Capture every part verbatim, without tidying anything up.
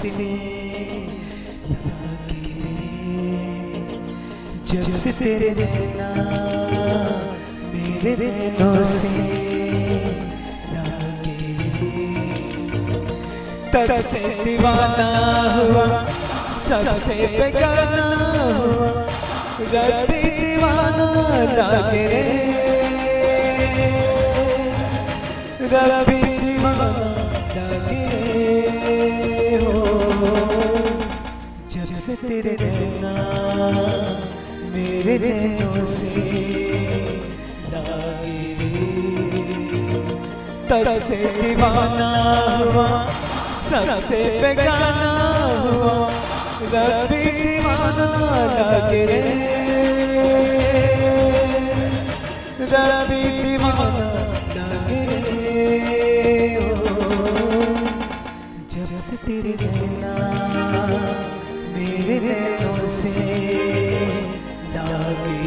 से लागे जब से तेरे नैना मेरे नैनों से लागे तब से दीवाना हुआ सबसे बेगाना हुआ रब्बी दीवाना लागे रे रब्बी दीवाना लागे हो जब से तेरे नैना मेरे नैनों से लागे तब से दीवाना हुआ सबसे बेगाना हुआ रब्बी दीवाना लागे रे रब्बी दीवाना लागे हो जब से तेरे नैना मेरे नैनों से लागे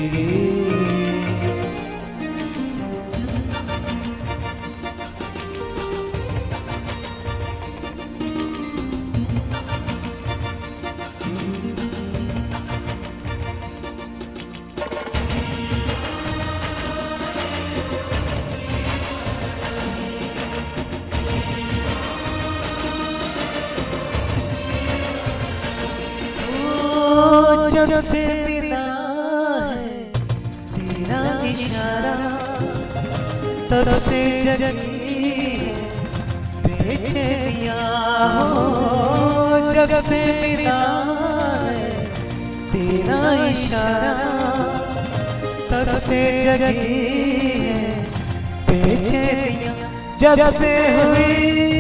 जब से मिला है तेरा इशारा तब से जगी है बेचैनियां हो जब से मिला है तेरा इशारा तब से जगी है बेचैनियां जब से हुई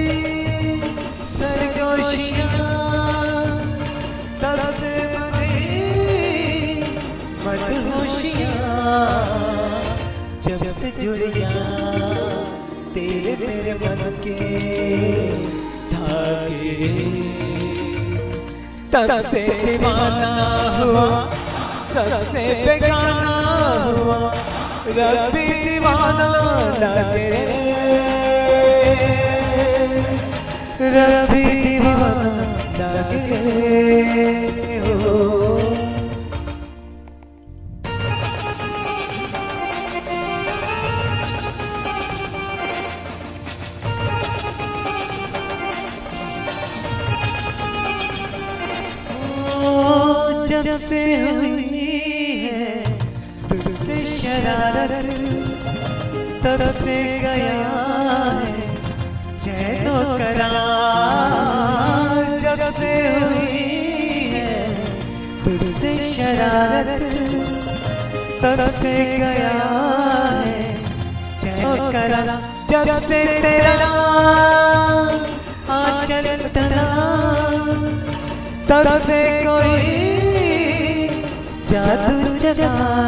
सरगोशियां तब से मदहोशियां जब से जुड़िया तेरे मेरे मन के धागे तब से दीवाना हुआ सबसे बेगाना हुआ रब्बी दीवाना लागे रब्बी दीवाना लागे हो जब से हुई है तुझसे शरारत तब से गया है चैनो करार जब से हुई है तुझसे शरारत तब से गया है चैनो करार जब से तेरा आंचल तला तब से कोई जादू जगा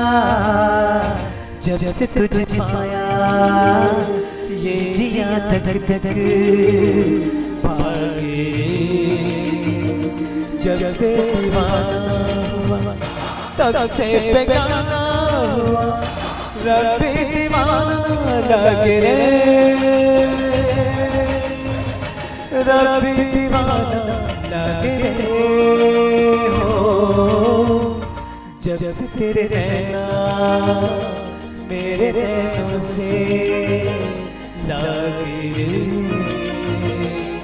जब से तुझे पाया ये जिया तक तक भागे जब से दीवाना हुआ तब से बेगाना हुआ रब्बी दीवाना लागे रे रब्बी दीवाना लागे रे जब से तेरे नैना मेरे नैनों से लागे